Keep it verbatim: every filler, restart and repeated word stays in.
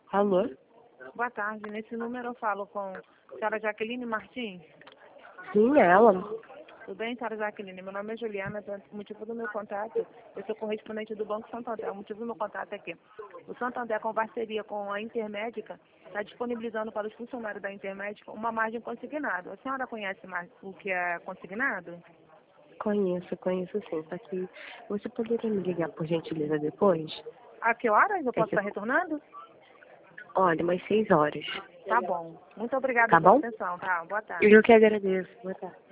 Alô? Boa tarde. Nesse número eu falo com a senhora Jaqueline Martins. Sim, ela. Tudo bem, senhora Jaqueline? Meu nome é Juliana. O motivo do meu contato, eu sou correspondente do Banco Santander. O motivo do meu contato é que o Santander, com parceria com a Intermédica, está disponibilizando para os funcionários da Intermédica uma margem consignada. A senhora conhece mais o que é consignado? Conheço, conheço sim. Só que você poderia me ligar por gentileza depois? A que horas eu É posso que, estar retornando? olha, umas seis horas. Tá bom. Muito obrigada Tá pela bom? atenção, tá? Boa tarde. Eu que agradeço. Boa tarde.